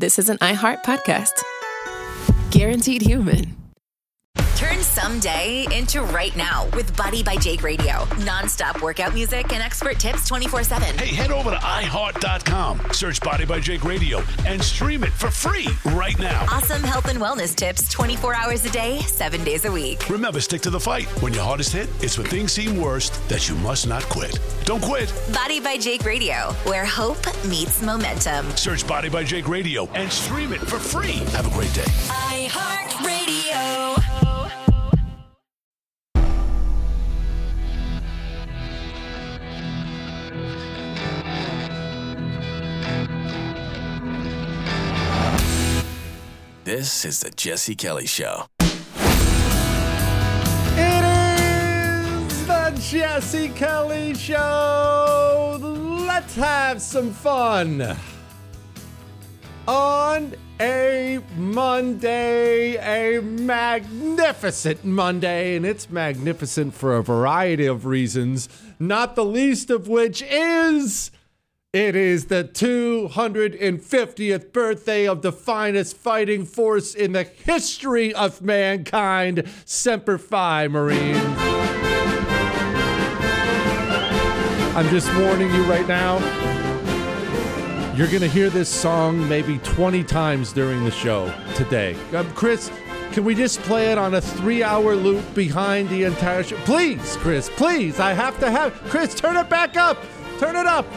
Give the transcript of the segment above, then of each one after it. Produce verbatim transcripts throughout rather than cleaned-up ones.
this is an iHeart podcast. Guaranteed human. Turn someday into right now with Body by Jake Radio. Non-stop workout music and expert tips twenty-four seven. Hey, head over to i heart dot com, search Body by Jake Radio, and stream it for free right now. Awesome health and wellness tips twenty-four hours a day, seven days a week. Remember, stick to the fight. When your hardest hit, it's when things seem worst that you must not quit. Don't quit. Body by Jake Radio, where hope meets momentum. Search Body by Jake Radio and stream it for free. Have a great day. iHeart Radio. This is the Jesse Kelly Show. It is the Jesse Kelly Show. Let's have some fun on a Monday, a magnificent Monday, and it's magnificent for a variety of reasons, not the least of which is it is the two hundred fiftieth birthday of the finest fighting force in the history of mankind, Semper Fi, Marines. I'm just warning you right now, you're going to hear this song maybe twenty times during the show today. Um, Chris, can we just play it on a three-hour loop behind the entire show? Please, Chris, please. I have to have... Chris, turn it back up. Turn it up.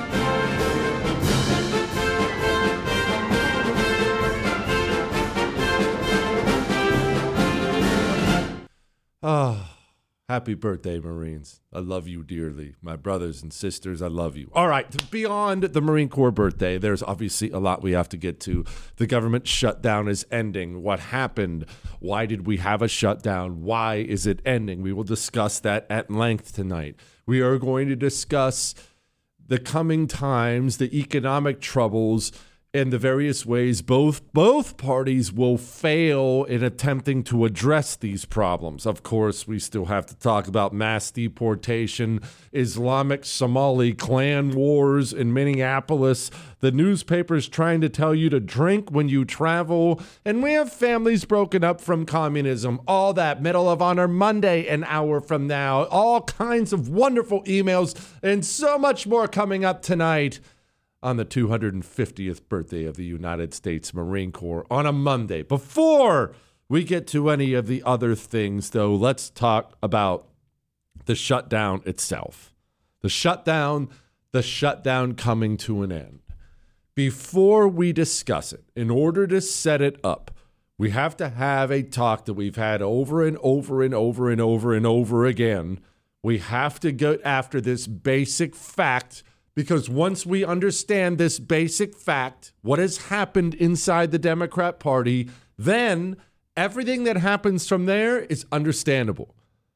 Oh, happy birthday, Marines. I love you dearly. My brothers and sisters, I love you. All right, beyond the Marine Corps birthday, there's obviously a lot we have to get to. The government shutdown is ending. What happened? Why did we have a shutdown? Why is it ending? We will discuss that at length tonight. We are going to discuss the coming times, the economic troubles, and the various ways both both parties will fail in attempting to address these problems. Of course, we still have to talk about mass deportation, Islamic Somali clan wars in Minneapolis, the newspapers trying to tell you to drink when you travel, and we have families broken up from communism. All that, Medal of Honor Monday, an hour from now. All kinds of wonderful emails and so much more coming up tonight on the two hundred fiftieth birthday of the United States Marine Corps on a Monday. Before we get to any of the other things, though, let's talk about the shutdown itself. The shutdown, the shutdown coming to an end. Before we discuss it, in order to set it up, we have to have a talk that we've had over and over and over and over and over again. We have to go after this basic fact, because once we understand this basic fact, what has happened inside the Democrat Party, then everything that happens from there is understandable.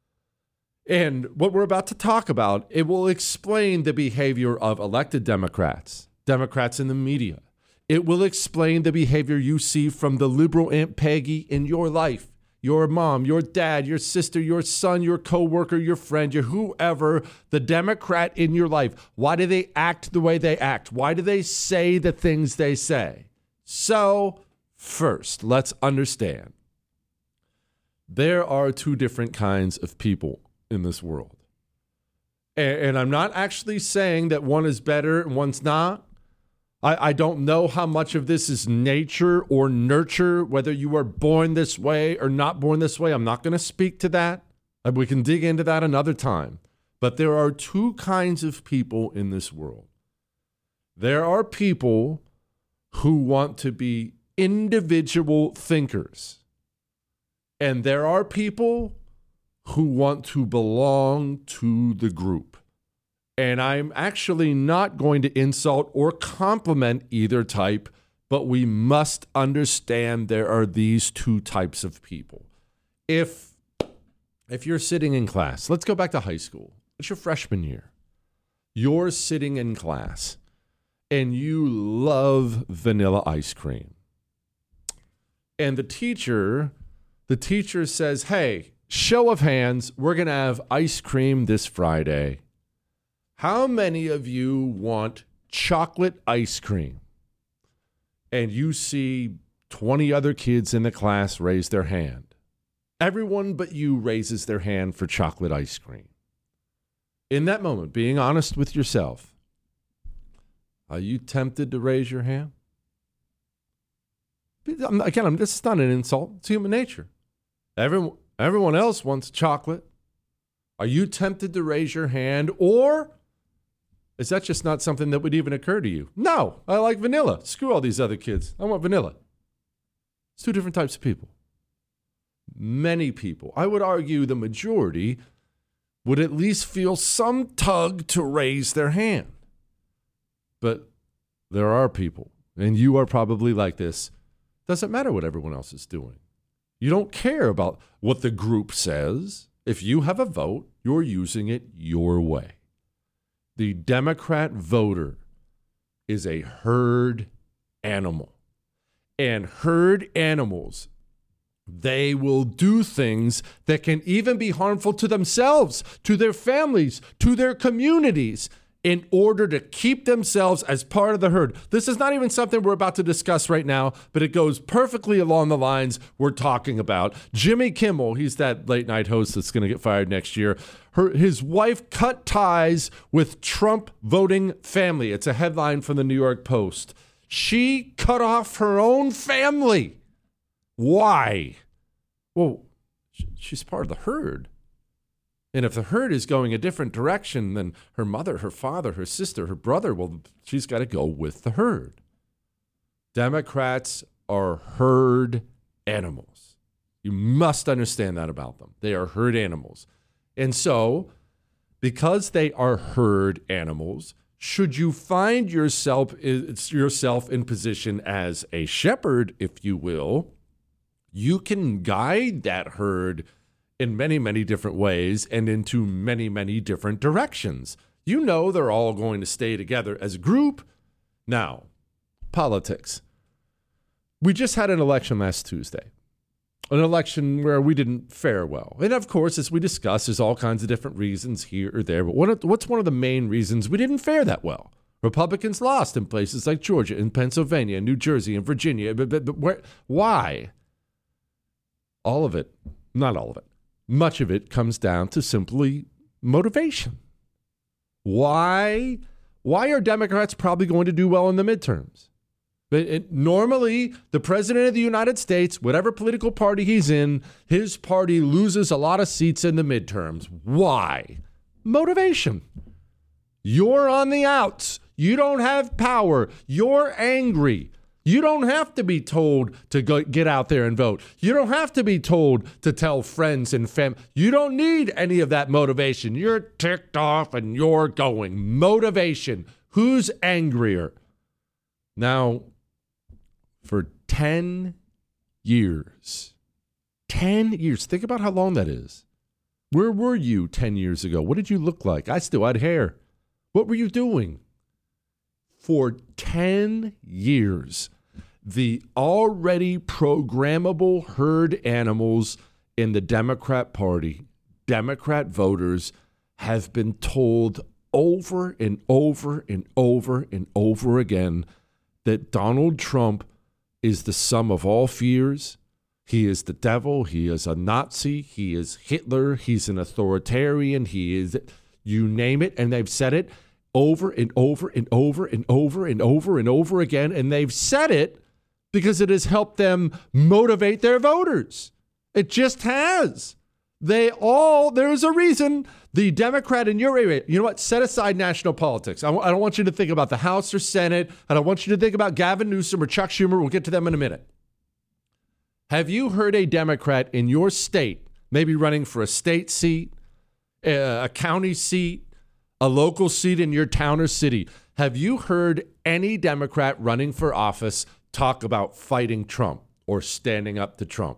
And what we're about to talk about, it will explain the behavior of elected Democrats, Democrats in the media. It will explain the behavior you see from the liberal Aunt Peggy in your life. Your mom, your dad, your sister, your son, your coworker, your friend, your whoever, the Democrat in your life. Why do they act the way they act? Why do they say the things they say? So, first, let's understand. There are two different kinds of people in this world. And, and I'm not actually saying that one is better and one's not. I, I don't know how much of this is nature or nurture, whether you were born this way or not born this way. I'm not going to speak to that. We can dig into that another time. But there are two kinds of people in this world. There are people who want to be individual thinkers. And there are people who want to belong to the group. And I'm actually not going to insult or compliment either type, but we must understand there are these two types of people. If, if you're sitting in class, let's go back to high school. It's your freshman year. You're sitting in class and you love vanilla ice cream. And the teacher, the teacher says, hey, show of hands, we're going to have ice cream this Friday. How many of you want chocolate ice cream? and you see twenty other kids in the class raise their hand. Everyone but you raises their hand for chocolate ice cream. In that moment, being honest with yourself, are you tempted to raise your hand? Again, I'm, this is not an insult. It's human nature. Everyone, everyone else wants chocolate. Are you tempted to raise your hand, or is that just not something that would even occur to you? No, I like vanilla. Screw all these other kids. I want vanilla. It's two different types of people. Many people, I would argue the majority, would at least feel some tug to raise their hand. But there are people, and you are probably like this. Doesn't matter what everyone else is doing. You don't care about what the group says. If you have a vote, you're using it your way. The Democrat voter is a herd animal. And herd animals, they will do things that can even be harmful to themselves, to their families, to their communities, in order to keep themselves as part of the herd. This is not even something we're about to discuss right now, but it goes perfectly along the lines we're talking about. Jimmy Kimmel, he's that late night host that's going to get fired next year. Her, his wife cut ties with Trump voting family. It's a headline from the New York Post. She cut off her own family. Why? Well, she's part of the herd. And if the herd is going a different direction than her mother, her father, her sister, her brother, well, she's got to go with the herd. Democrats are herd animals. You must understand that about them. They are herd animals. And so, because they are herd animals, should you find yourself, yourself in position as a shepherd, if you will, you can guide that herd in many, many different ways and into many, many different directions. You know they're all going to stay together as a group. Now, politics. We just had an election last Tuesday, an election where we didn't fare well. And of course, as we discussed, there's all kinds of different reasons here or there. But what, what's one of the main reasons we didn't fare that well? Republicans lost in places like Georgia and Pennsylvania and New Jersey and Virginia. But, but, but where, why? All of it, not all of it. Much of it comes down to simply motivation. Why? Why are Democrats probably going to do well in the midterms? It, it, normally, the president of the United States, whatever political party he's in, his party loses a lot of seats in the midterms. Why? Motivation. You're on the outs. You don't have power. You're angry. You don't have to be told to go get out there and vote. You don't have to be told to tell friends and family. You don't need any of that motivation. You're ticked off and you're going. Motivation. Who's angrier? Now, for ten years, ten years, think about how long that is. Where were you ten years ago? What did you look like? I still had hair. What were you doing? For ten years, the already programmable herd animals in the Democrat Party, Democrat voters, have been told over and over and over and over again that Donald Trump is the sum of all fears. He is the devil. He is a Nazi. He is Hitler. He's an authoritarian. He is, you name it, and they've said it over and over and over and over and over and over again. And they've said it because it has helped them motivate their voters. It just has. They all, there's a reason the Democrat in your area, you know what, set aside national politics. I, w- I don't want you to think about the House or Senate. I don't want you to think about Gavin Newsom or Chuck Schumer. We'll get to them in a minute. Have you heard a Democrat in your state, maybe running for a state seat, a county seat, a local seat in your town or city, have you heard any Democrat running for office talk about fighting Trump or standing up to Trump?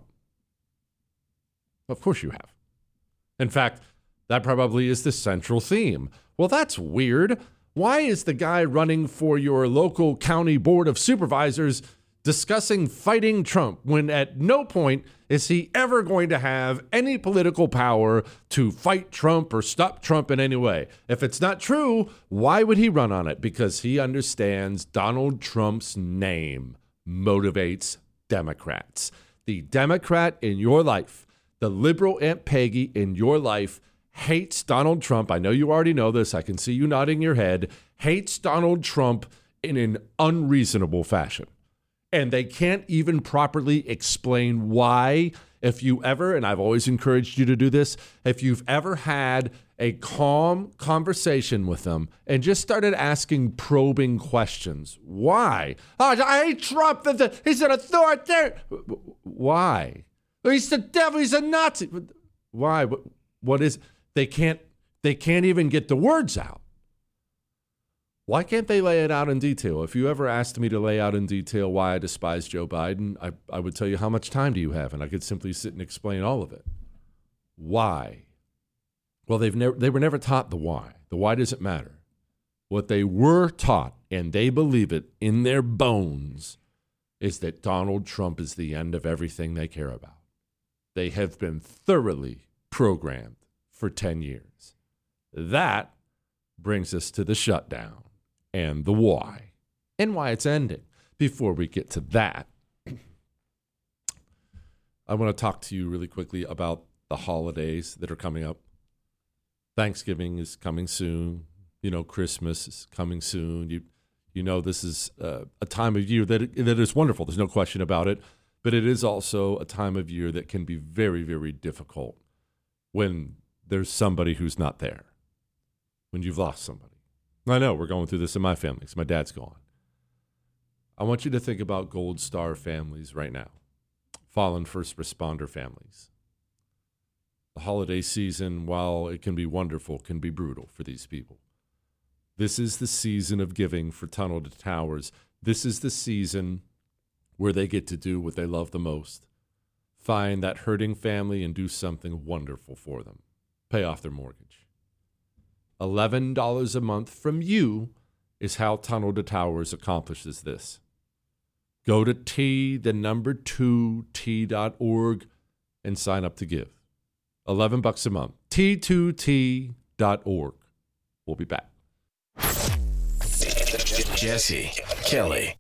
Of course you have. In fact, that probably is the central theme. Well, that's weird. Why is the guy running for your local county board of supervisors discussing fighting Trump when at no point is he ever going to have any political power to fight Trump or stop Trump in any way? If it's not true, why would he run on it? Because he understands Donald Trump's name, motivates Democrats. The Democrat in your life, the liberal Aunt Peggy in your life, hates Donald Trump. I know you already know this. I can see you nodding your head. Hates Donald Trump in an unreasonable fashion. And they can't even properly explain why. If you ever, and I've always encouraged you to do this, if you've ever had a calm conversation with them and just started asking probing questions. Why? Oh, I hate Trump. He's an authoritarian. Why? He's the devil. He's a Nazi. Why? What is? They can't. They can't even get the words out. Why can't they lay it out in detail? If you ever asked me to lay out in detail why I despise Joe Biden, I, I would tell you, how much time do you have? And I could simply sit and explain all of it. Why? Well, they've never, they were never taught the why. The why doesn't matter. What they were taught, and they believe it in their bones, is that Donald Trump is the end of everything they care about. They have been thoroughly programmed for ten years. That brings us to the shutdown. And the why, and why it's ending. Before we get to that, I want to talk to you really quickly about the holidays that are coming up. Thanksgiving is coming soon. You know, Christmas is coming soon. You you know, this is uh, a time of year that, that is wonderful. There's no question about it. But it is also a time of year that can be very, very difficult when there's somebody who's not there, when you've lost somebody. I know we're going through this in my family because my dad's gone. I want you to think about Gold Star families right now, fallen first responder families. The holiday season, while it can be wonderful, can be brutal for these people. This is the season of giving for Tunnel to Towers. This is the season where they get to do what they love the most. Find that hurting family and do something wonderful for them. Pay off their mortgage. eleven dollars a month from you is how Tunnel to Towers accomplishes this. Go to T, the number two, T dot org and sign up to give. eleven bucks a month. T two T dot org. We'll be back. Jesse Kelly.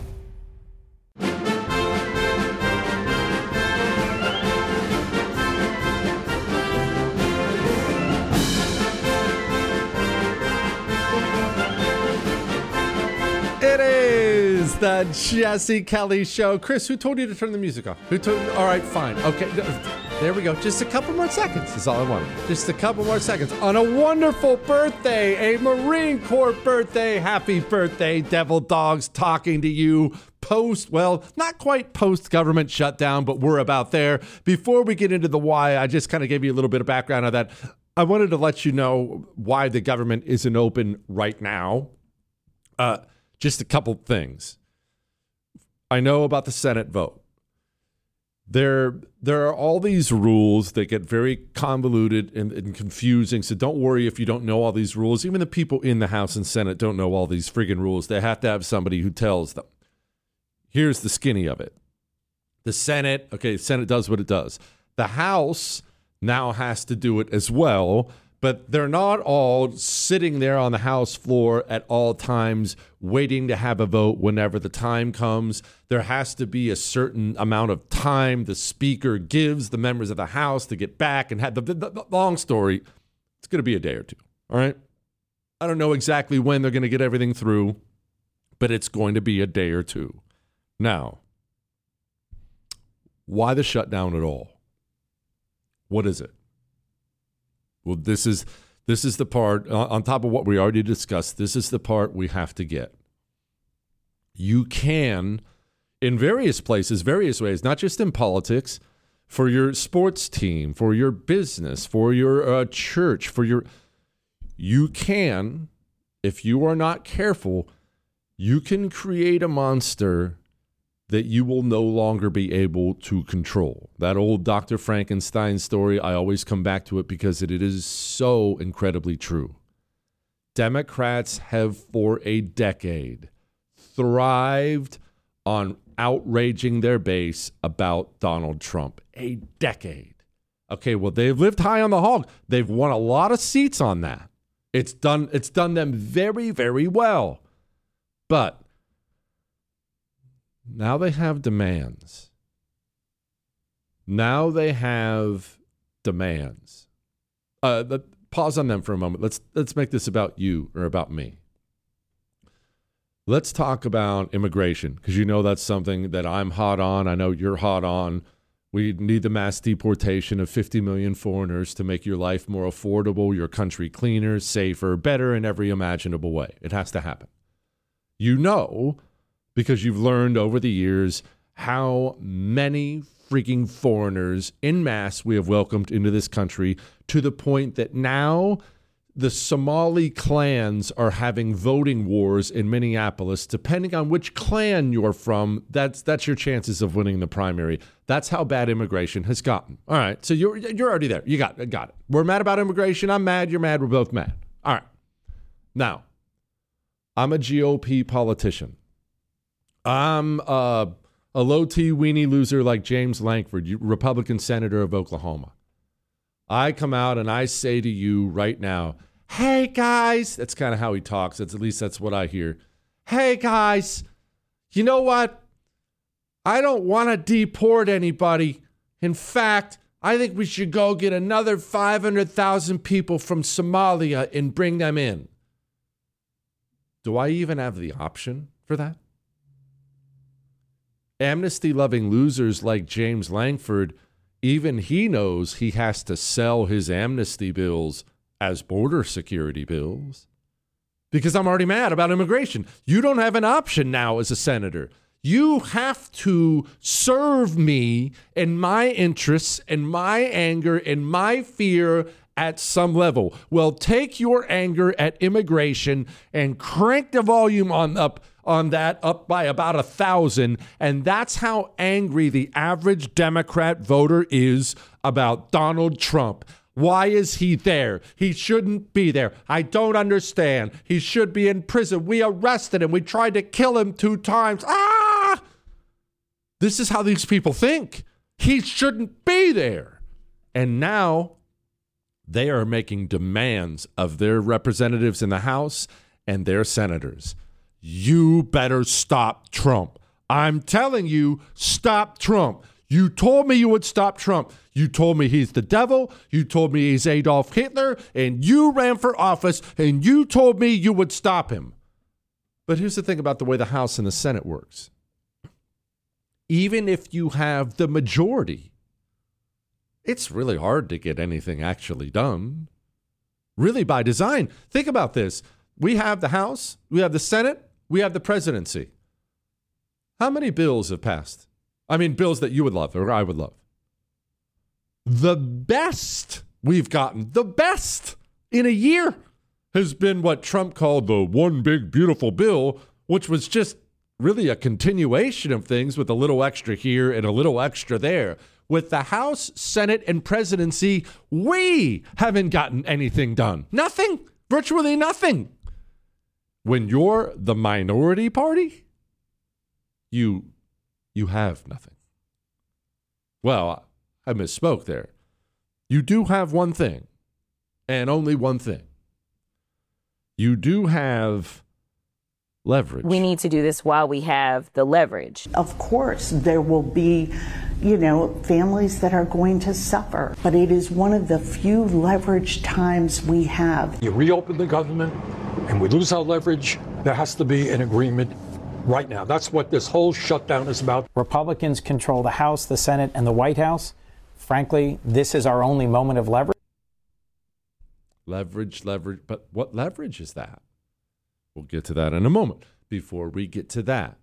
It is the Jesse Kelly Show. Chris, who told you to turn the music off? Who told? All right, fine. Okay, there we go. Just a couple more seconds is all I wanted. Just a couple more seconds. On a wonderful birthday, a Marine Corps birthday. Happy birthday, Devil Dogs, talking to you post, well, not quite post-government shutdown, but we're about there. Before we get into the why, I just kind of gave you a little bit of background on that. I wanted to let you know why the government isn't open right now. Uh, Just a couple things. I know about the Senate vote. There, there are all these rules that get very convoluted and, and confusing, so don't worry if you don't know all these rules. Even the people in the House and Senate don't know all these friggin' rules. They have to have somebody who tells them. Here's the skinny of it. The Senate, okay, the Senate does what it does. The House now has to do it as well, but they're not all sitting there on the House floor at all times waiting to have a vote whenever the time comes. There has to be a certain amount of time the Speaker gives the members of the House to get back and have the, the, the long story. It's going to be a day or two, all right? I don't know exactly when they're going to get everything through, but it's going to be a day or two. Now, why the shutdown at all? What is it? Well, this is this is the part, uh, on top of what we already discussed, this is the part we have to get. You can, in various places, various ways, not just in politics, for your sports team, for your business, for your uh, church, for your, you can, if you are not careful, you can create a monster that you will no longer be able to control. That old Doctor Frankenstein story, I always come back to it because it, it is so incredibly true. Democrats have for a decade thrived on outraging their base about Donald Trump. A decade. Okay, well, they've lived high on the hog. They've won a lot of seats on that. It's done, it's done them very, very well. But Now they have demands. Now they have demands. Uh, the, pause on them for a moment. Let's let's make this about you or about me. Let's talk about immigration, because you know that's something that I'm hot on. I know you're hot on. We need the mass deportation of fifty million foreigners to make your life more affordable, your country cleaner, safer, better in every imaginable way. It has to happen. You know, because you've learned over the years how many freaking foreigners en masse we have welcomed into this country, to the point that now the Somali clans are having voting wars in Minneapolis. Depending on which clan you're from, that's that's your chances of winning the primary. That's how bad immigration has gotten. All right, so you're you're already there. You got, got it. We're mad about immigration. I'm mad. You're mad. We're both mad. All right. Now, I'm a G O P politician. I'm uh, a low-T weenie loser like James Lankford, Republican senator of Oklahoma. I come out and I say to you right now, hey, guys. That's kind of how he talks. That's, at least that's what I hear. Hey, guys, you know what? I don't want to deport anybody. In fact, I think we should go get another five hundred thousand people from Somalia and bring them in. Do I even have the option for that? Amnesty-loving losers like James Lankford, even he knows he has to sell his amnesty bills as border security bills, because I'm already mad about immigration. You don't have an option now as a senator. You have to serve me and my interests and my anger and my fear at some level. Well, take your anger at immigration and crank the volume on up on that up by about a thousand, and that's how angry the average Democrat voter is about Donald Trump. Why is he there? He shouldn't be there. I don't understand. He should be in prison. We arrested him. We tried to kill him two times. Ah! This is how these people think. He shouldn't be there. And now they are making demands of their representatives in the House and their senators. You better stop Trump. I'm telling you, stop Trump. You told me you would stop Trump. You told me he's the devil. You told me he's Adolf Hitler. And you ran for office, and you told me you would stop him. But here's the thing about the way the House and the Senate works. Even if you have the majority, it's really hard to get anything actually done. Really by design. Think about this. We have the House, we have the Senate, we have the presidency. How many bills have passed? I mean, bills that you would love or I would love. The best we've gotten, the best in a year, has been what Trump called the one big beautiful bill, which was just really a continuation of things with a little extra here and a little extra there. With the House, Senate, and presidency, we haven't gotten anything done. Nothing. Virtually nothing. When you're the minority party, you you have nothing. Well, I misspoke there. You do have one thing, and only one thing. You do have leverage. We need to do this while we have the leverage. Of course, there will be, you know, families that are going to suffer, but it is one of the few leverage times we have. You reopen the government and we lose our leverage, there has to be an agreement right now. That's what this whole shutdown is about. Republicans control the House, the Senate, and the White House. Frankly, this is our only moment of leverage. Leverage, leverage. But what leverage is that? We'll get to that in a moment. Before we get to that,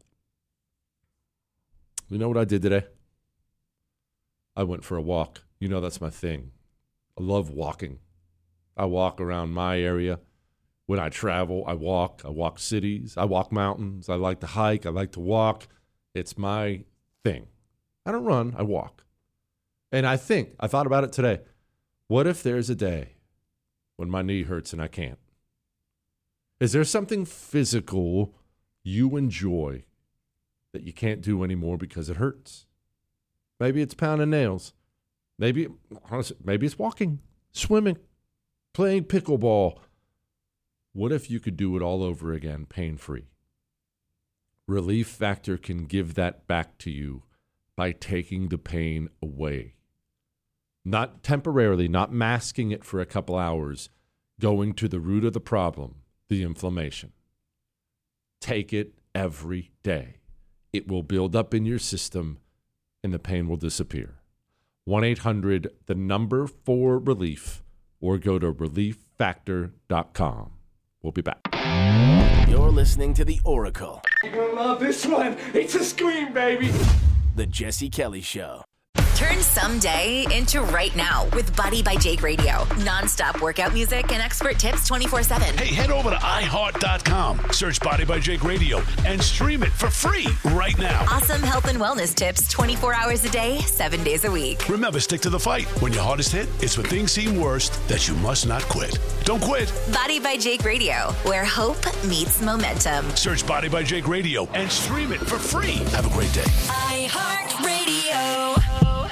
you know what I did today? I went for a walk. You know that's my thing. I love walking. I walk around my area. When I travel, I walk. I walk cities. I walk mountains. I like to hike. I like to walk. It's my thing. I don't run. I walk. And I think, I thought about it today. What if there's a day when my knee hurts and I can't? Is there something physical you enjoy that you can't do anymore because it hurts? Maybe it's pounding nails. Maybe, honestly, maybe it's walking, swimming, playing pickleball. What if you could do it all over again, pain-free? Relief Factor can give that back to you by taking the pain away. Not temporarily, not masking it for a couple hours, going to the root of the problem, the inflammation. Take it every day. It will build up in your system and the pain will disappear. one eight hundred, the number for relief, or go to relief factor dot com. We'll be back. You're listening to The Oracle. You're gonna love this one. It's a scream, baby. The Jesse Kelly Show. Turn someday into right now with Body by Jake Radio. Non-stop workout music and expert tips twenty-four seven. Hey, head over to i heart dot com, search Body by Jake Radio, and stream it for free right now. Awesome health and wellness tips twenty-four hours a day, seven days a week. Remember, stick to the fight. When your hardest hit, it's when things seem worst that you must not quit. Don't quit. Body by Jake Radio, where hope meets momentum. Search Body by Jake Radio and stream it for free. Have a great day. iHeartRadio.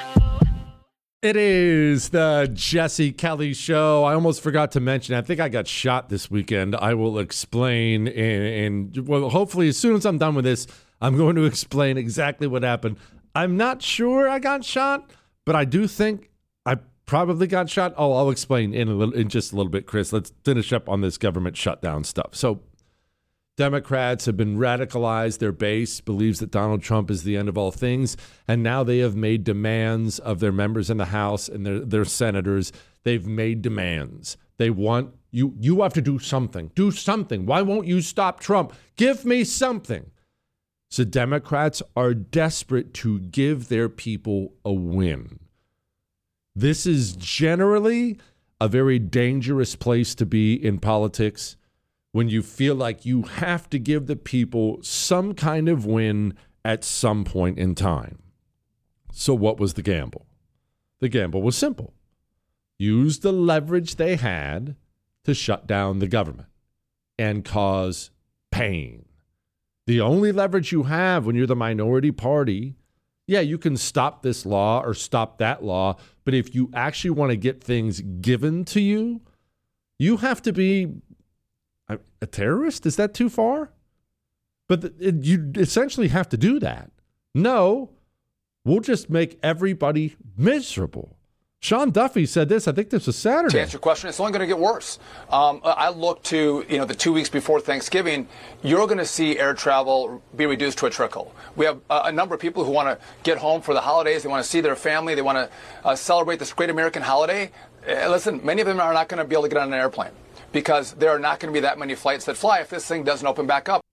It is the Jesse Kelly Show. I almost forgot to mention, I think I got shot this weekend. I will explain, and, and well, hopefully as soon as I'm done with this, I'm going to explain exactly what happened. I'm not sure I got shot, but I do think I probably got shot. Oh, I'll explain in a little, in just a little bit, Chris. Let's finish up on this government shutdown stuff. So Democrats have been radicalized. Their base believes that Donald Trump is the end of all things. And now they have made demands of their members in the House and their, their senators. They've made demands. They want you, you have to do something. Do something. Why won't you stop Trump? Give me something. So Democrats are desperate to give their people a win. This is generally a very dangerous place to be in politics, when you feel like you have to give the people some kind of win at some point in time. So what was the gamble? The gamble was simple. Use the leverage they had to shut down the government and cause pain. The only leverage you have when you're the minority party, yeah, you can stop this law or stop that law, but if you actually want to get things given to you, you have to be a terrorist? Is that too far? But it, you essentially have to do that. No, we'll just make everybody miserable. Sean Duffy said this, I think this was Saturday. To answer your question, it's only going to get worse. Um, I look to, you know, the two weeks before Thanksgiving, you're going to see air travel be reduced to a trickle. We have a, a number of people who want to get home for the holidays. They want to see their family. They want to uh, celebrate this great American holiday. Uh, listen, many of them are not going to be able to get on an airplane, because there are not going to be that many flights that fly if this thing doesn't open back up.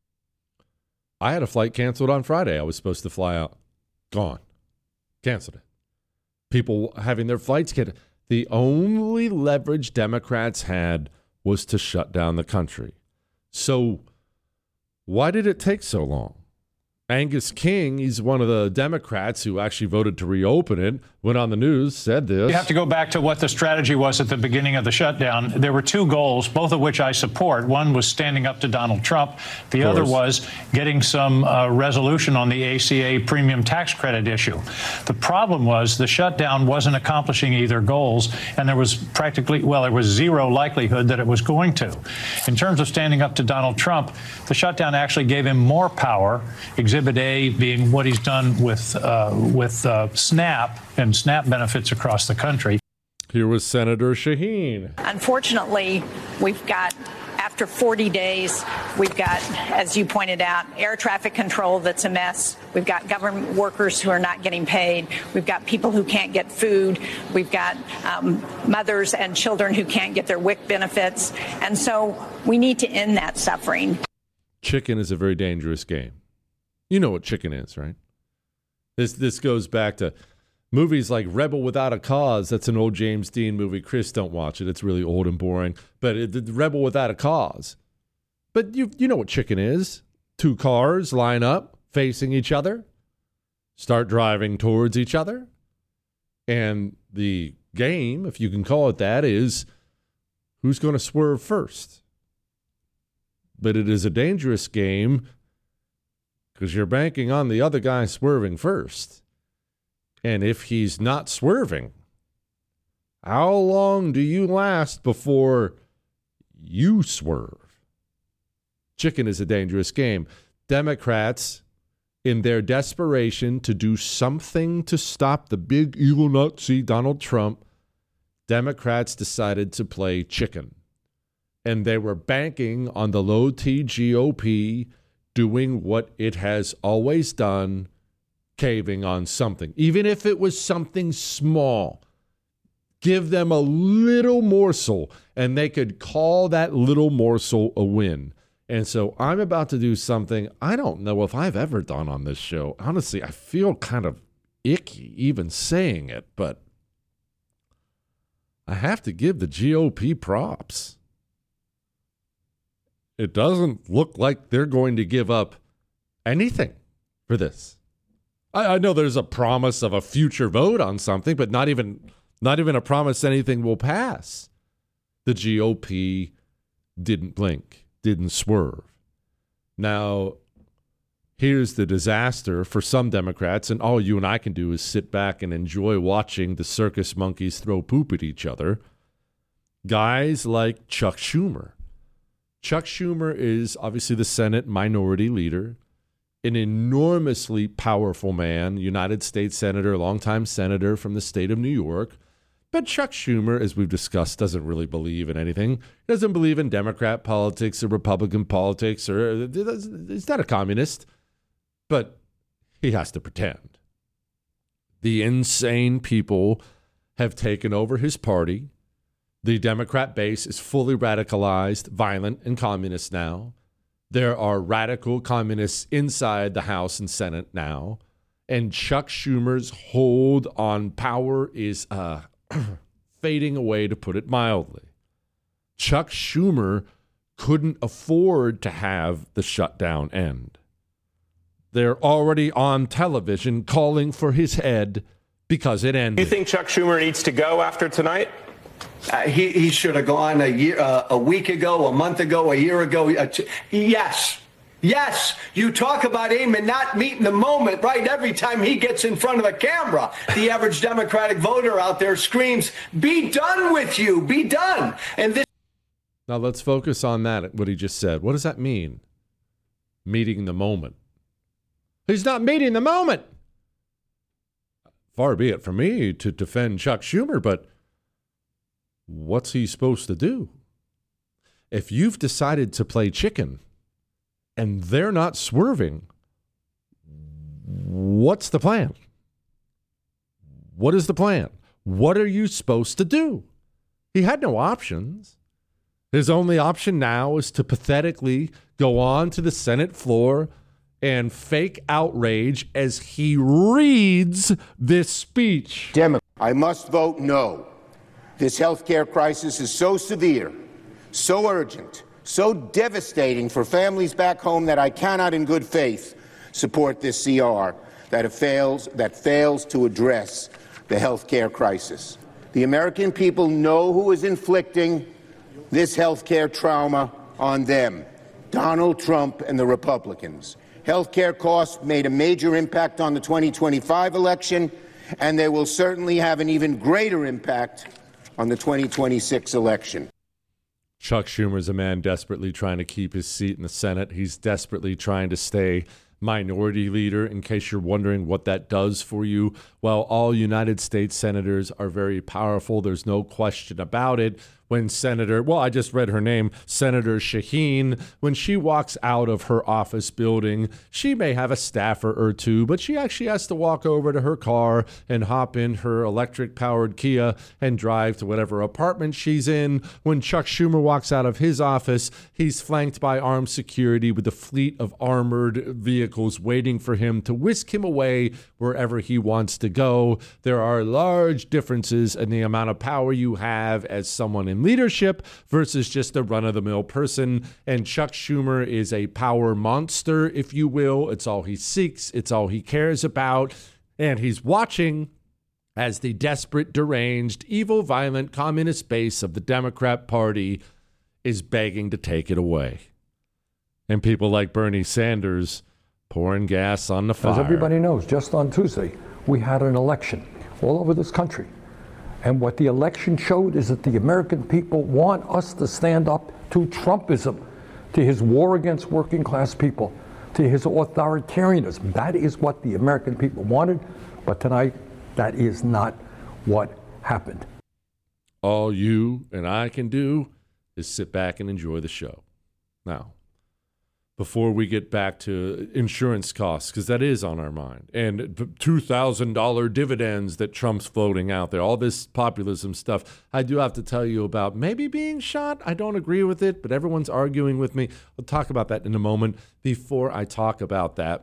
I had a flight canceled on Friday. I was supposed to fly out. Gone. Canceled it. People having their flights canceled. The only leverage Democrats had was to shut down the country. So why did it take so long? Angus King, he's one of the Democrats who actually voted to reopen it, went on the news, said this. You have to go back to what the strategy was at the beginning of the shutdown. There were two goals, both of which I support. One was standing up to Donald Trump. The other was getting some uh, resolution on the A C A premium tax credit issue. The problem was the shutdown wasn't accomplishing either goals, and there was practically, well, there was zero likelihood that it was going to. In terms of standing up to Donald Trump, the shutdown actually gave him more power. Exhibit A being what he's done with uh, with uh, SNAP and SNAP benefits across the country. Here was Senator Shaheen. Unfortunately, we've got, after forty days, we've got, as you pointed out, air traffic control that's a mess. We've got government workers who are not getting paid. We've got people who can't get food. We've got um, mothers and children who can't get their W I C benefits. And so we need to end that suffering. Chicken is a very dangerous game. You know what chicken is, right? This this goes back to movies like Rebel Without a Cause. That's an old James Dean movie. Chris, don't watch it. It's really old and boring. But it, the Rebel Without a Cause. But you you know what chicken is. Two cars line up facing each other, start driving towards each other. And the game, if you can call it that, is who's going to swerve first. But it is a dangerous game, because you're banking on the other guy swerving first. And if he's not swerving, how long do you last before you swerve? Chicken is a dangerous game. Democrats, in their desperation to do something to stop the big evil Nazi Donald Trump, Democrats decided to play chicken. And they were banking on the low-T G O P doing what it has always done, caving on something. Even if it was something small, give them a little morsel, and they could call that little morsel a win. And so I'm about to do something I don't know if I've ever done on this show. Honestly, I feel kind of icky even saying it, but I have to give the G O P props. It doesn't look like they're going to give up anything for this. I, I know there's a promise of a future vote on something, but not even not even a promise anything will pass. The G O P didn't blink, didn't swerve. Now, here's the disaster for some Democrats, and all you and I can do is sit back and enjoy watching the circus monkeys throw poop at each other. Guys like Chuck Schumer. Chuck Schumer is obviously the Senate minority leader, an enormously powerful man, United States Senator, longtime senator from the state of New York. But Chuck Schumer, as we've discussed, doesn't really believe in anything. He doesn't believe in Democrat politics or Republican politics, or he's not a communist, but he has to pretend. The insane people have taken over his party. The Democrat base is fully radicalized, violent, and communist now. There are radical communists inside the House and Senate now. And Chuck Schumer's hold on power is uh, fading away, to put it mildly. Chuck Schumer couldn't afford to have the shutdown end. They're already on television calling for his head because it ended. Do you think Chuck Schumer needs to go after tonight? Uh, he, he should have gone a year, uh, a week ago, a month ago, a year ago. Uh, t- yes. Yes. You talk about aim and not meeting the moment, right? Every time he gets in front of the camera, the average Democratic voter out there screams, be done with you, be done. And this. Now let's focus on that, what he just said. What does that mean? Meeting the moment. He's not meeting the moment. Far be it from me to defend Chuck Schumer, but what's he supposed to do? If you've decided to play chicken and they're not swerving, what's the plan? What is the plan? What are you supposed to do? He had no options. His only option now is to pathetically go on to the Senate floor and fake outrage as he reads this speech. Democrat, I must vote no. This healthcare crisis is so severe, so urgent, so devastating for families back home that I cannot in good faith support this C R that it fails, that fails to address the healthcare crisis. The American people know who is inflicting this healthcare trauma on them, Donald Trump and the Republicans. Healthcare costs made a major impact on the twenty twenty-five election, and they will certainly have an even greater impact on the twenty twenty-six election. Chuck Schumer is a man desperately trying to keep his seat in the Senate. He's desperately trying to stay minority leader. In case you're wondering what that does for you, well, all United States senators are very powerful. There's no question about it. When Senator, well, I just read her name, Senator Shaheen, when she walks out of her office building, she may have a staffer or two, but she actually has to walk over to her car and hop in her electric-powered Kia and drive to whatever apartment she's in. When Chuck Schumer walks out of his office, he's flanked by armed security with a fleet of armored vehicles waiting for him to whisk him away wherever he wants to go. There are large differences in the amount of power you have as someone in leadership versus just a run-of-the-mill person. And Chuck Schumer is a power monster, if you will. It's all he seeks. It's all he cares about. And he's watching as the desperate, deranged, evil, violent communist base of the Democrat Party is begging to take it away. And people like Bernie Sanders pouring gas on the fire. As everybody knows, just on Tuesday, we had an election all over this country. And what the election showed is that the American people want us to stand up to Trumpism, to his war against working class people. to his authoritarianism. That is what the American people wanted, but tonight, that is not what happened. All you and I can do is sit back and enjoy the show. Now, before we get back to insurance costs, because that is on our mind, and two thousand dollars dividends that Trump's floating out there, all this populism stuff, I do have to tell you about maybe being shot. I don't agree with it, but everyone's arguing with me. We'll talk about that in a moment. Before I talk about that,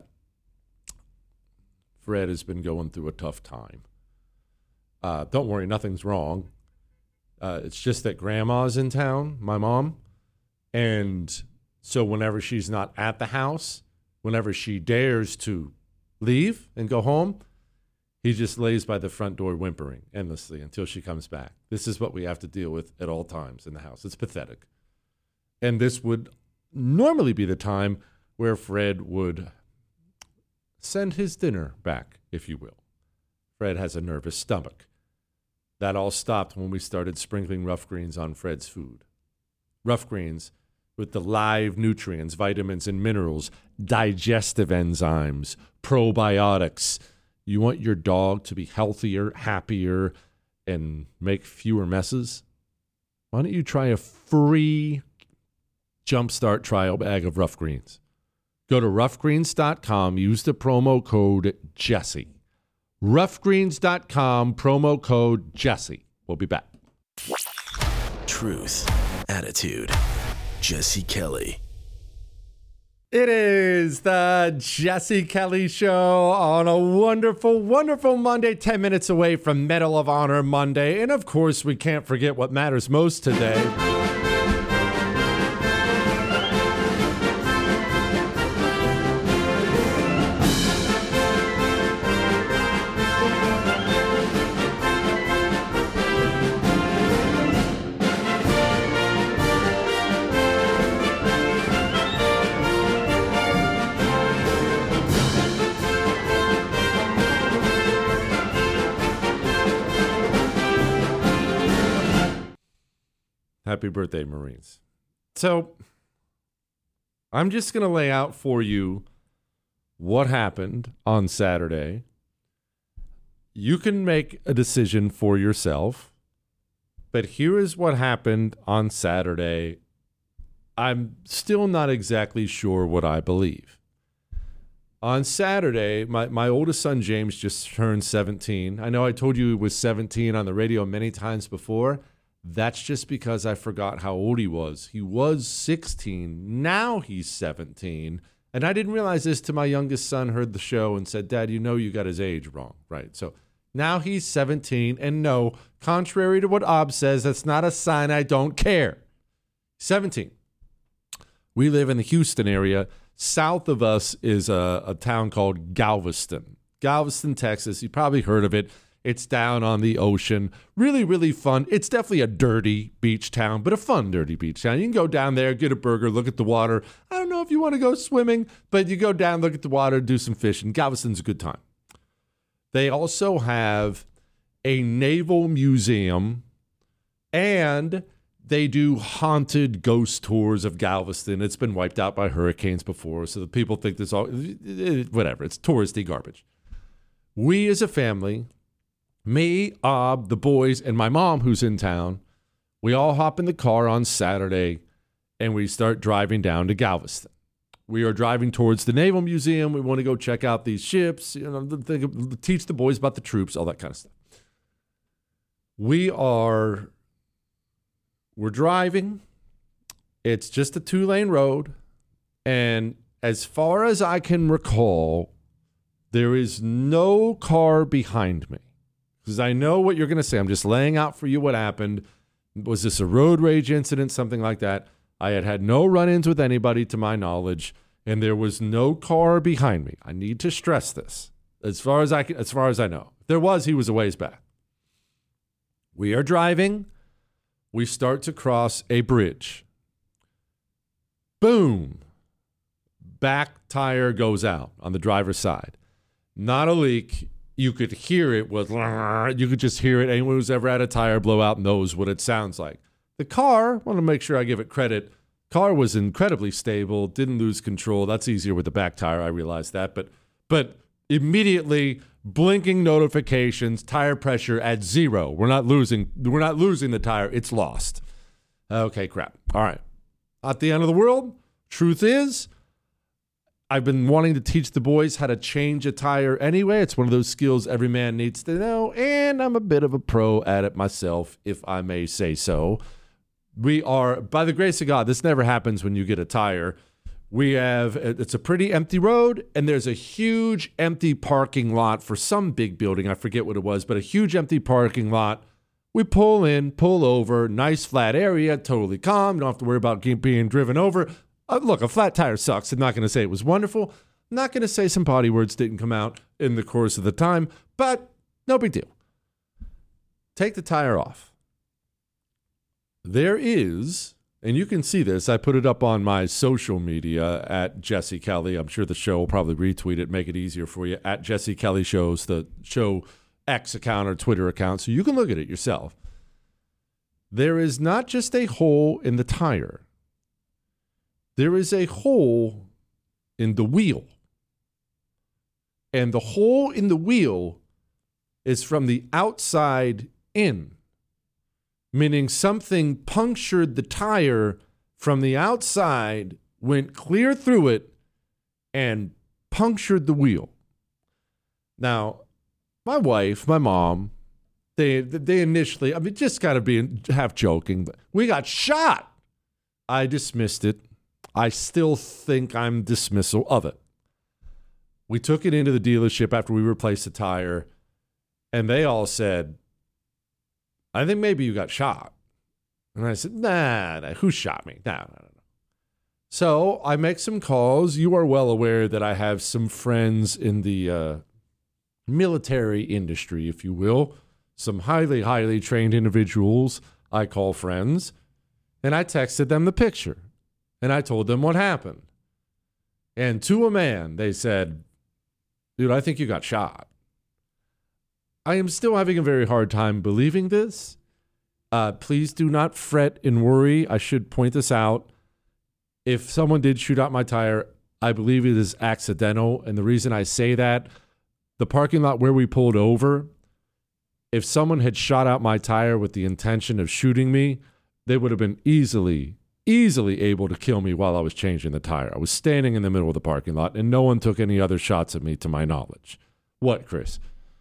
Fred has been going through a tough time. Uh, don't worry, nothing's wrong. Uh, it's just that grandma's in town, my mom, and so whenever she's not at the house, whenever she dares to leave and go home, he just lays by the front door whimpering endlessly until she comes back. This is what we have to deal with at all times in the house. It's pathetic. And this would normally be the time where Fred would send his dinner back, if you will. Fred has a nervous stomach. That all stopped when we started sprinkling Rough Greens on Fred's food. Rough Greens with the live nutrients, vitamins and minerals, digestive enzymes, probiotics. You want your dog to be healthier, happier, and make fewer messes? Why don't you try a free Jumpstart trial bag of Rough Greens? Go to rough greens dot com, use the promo code Jesse. rough greens dot com, promo code Jesse. We'll be back. Truth, attitude, Jesse Kelly. It is the Jesse Kelly Show on a wonderful, wonderful Monday, ten minutes away from Medal of Honor Monday. And of course, we can't forget what matters most today. Happy birthday, Marines. So I'm just going to lay out for you what happened on Saturday. You can make a decision for yourself, but here is what happened on Saturday. I'm still not exactly sure what I believe. On Saturday, my, my oldest son, James, just turned seventeen. I know I told you he was seventeen on the radio many times before. That's just because I forgot how old he was. He was sixteen. Now he's seventeen. And I didn't realize this till my youngest son heard the show and said, Dad, you know you got his age wrong, right? So now he's seventeen. And no, contrary to what Ob says, that's not a sign I don't care. seventeen. We live in the Houston area. South of us is a, a town called Galveston. Galveston, Texas. You probably heard of it. It's down on the ocean. Really, really fun. It's definitely a dirty beach town, but a fun dirty beach town. You can go down there, get a burger, look at the water. I don't know if you want to go swimming, but you go down, look at the water, do some fishing. Galveston's a good time. They also have a naval museum, and they do haunted ghost tours of Galveston. It's been wiped out by hurricanes before, so the people think this all, whatever, it's touristy garbage. We as a family, me, Ob, the boys, and my mom, who's in town, we all hop in the car on Saturday, and we start driving down to Galveston. We are driving towards the Naval Museum. We want to go check out these ships, you know, think, teach the boys about the troops, all that kind of stuff. We are, we're driving. It's just a two-lane road, and as far as I can recall, there is no car behind me. Because I know what you're going to say. I'm just laying out for you what happened. Was this a road rage incident, something like that? I had had no run-ins with anybody to my knowledge, and there was no car behind me. I need to stress this. As far as I can, as far as I know. If there was, he was a ways back. We are driving. We start to cross a bridge. Boom. Back tire goes out on the driver's side. Not a leak. You could hear it was, you could just hear it. Anyone who's ever had a tire blowout knows what it sounds like. The car, I want to make sure I give it credit, Car was incredibly stable, didn't lose control. That's easier with the back tire, I realized that. But but immediately blinking notifications, tire pressure at zero. We're not losing we're not losing the tire, it's lost. Okay, crap. All right. Not the end of the world. Truth is, I've been wanting to teach the boys how to change a tire anyway. It's one of those skills every man needs to know, and I'm a bit of a pro at it myself, if I may say so. We are, by the grace of God, this never happens when you get a tire. We have, it's a pretty empty road, and there's a huge empty parking lot for some big building. I forget what it was, but a huge empty parking lot. We pull in, pull over, nice flat area, totally calm. Don't have to worry about being driven over. Uh, look, a flat tire sucks. I'm not going to say it was wonderful. I'm not going to say some potty words didn't come out in the course of the time, but no big deal. Take the tire off. There is, and you can see this, I put it up on my social media at Jesse Kelly. I'm sure the show will probably retweet it, make it easier for you, at Jesse Kelly Shows, the show X account or Twitter account, so you can look at it yourself. There is not just a hole in the tire. There is a hole in the wheel. And the hole in the wheel is from the outside in, meaning something punctured the tire from the outside, went clear through it, and punctured the wheel. Now, my wife, my mom, they they initially, I mean, just got to be half joking, but we got shot. I dismissed it. I still think I'm dismissal of it. We took it into the dealership after we replaced the tire, and they all said, I think maybe you got shot. And I said, nah, nah who shot me? No, no, no, no. So I make some calls. You are well aware that I have some friends in the uh, military industry, if you will, some highly, highly trained individuals I call friends, and I texted them the picture. And I told them what happened. And to a man, they said, dude, I think you got shot. I am still having a very hard time believing this. Uh, please do not fret and worry. I should point this out. If someone did shoot out my tire, I believe it is accidental. And the reason I say that, the parking lot where we pulled over, if someone had shot out my tire with the intention of shooting me, they would have been easily easily able to kill me while I was changing the tire. I was standing in the middle of the parking lot, and no one took any other shots at me to my knowledge. What, Chris?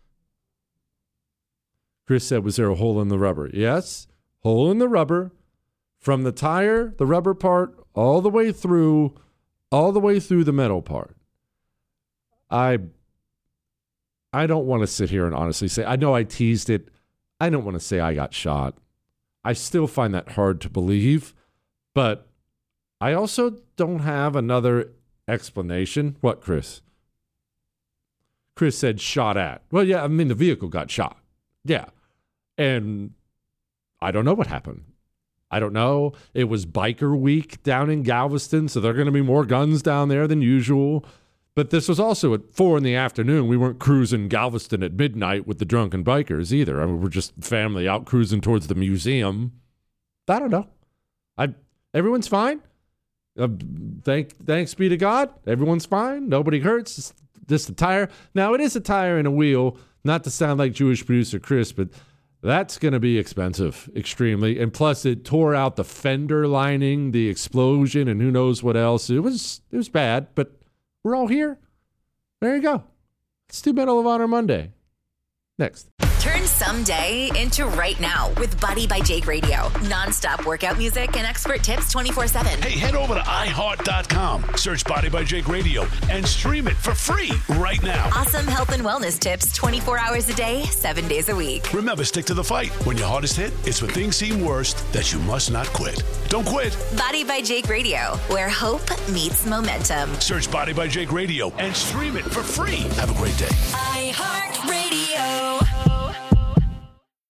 Chris said, was there a hole in the rubber? Yes, hole in the rubber from the tire, the rubber part, all the way through, all the way through the metal part. I, I don't want to sit here and honestly say, I know I teased it. I don't want to say I got shot. I still find that hard to believe. But I also don't have another explanation. What, Chris? Chris said shot at. Well, yeah, I mean, the vehicle got shot. Yeah. And I don't know what happened. I don't know. It was biker week down in Galveston, so there are going to be more guns down there than usual. But this was also at four in the afternoon. We weren't cruising Galveston at midnight with the drunken bikers either. I mean, we're just family out cruising towards the museum. I don't know. I... Everyone's fine. Uh, thank, thanks be to God. Everyone's fine. Nobody hurts. It's just a tire. Now, it is a tire and a wheel. Not to sound like Jewish producer Chris, but that's going to be expensive, extremely. And plus, it tore out the fender lining, the explosion, and who knows what else. It was it was bad, but we're all here. There you go. Let's do Medal of Honor Monday. Next. Turn someday into right now with Body by Jake Radio. Non-stop workout music and expert tips twenty-four seven. Hey, head over to i heart dot com, search Body by Jake Radio, and stream it for free right now. Awesome health and wellness tips twenty-four hours a day, seven days a week. Remember, stick to the fight. When your hardest hit, it's when things seem worst that you must not quit. Don't quit. Body by Jake Radio, where hope meets momentum. Search Body by Jake Radio and stream it for free. Have a great day. iHeartRadio.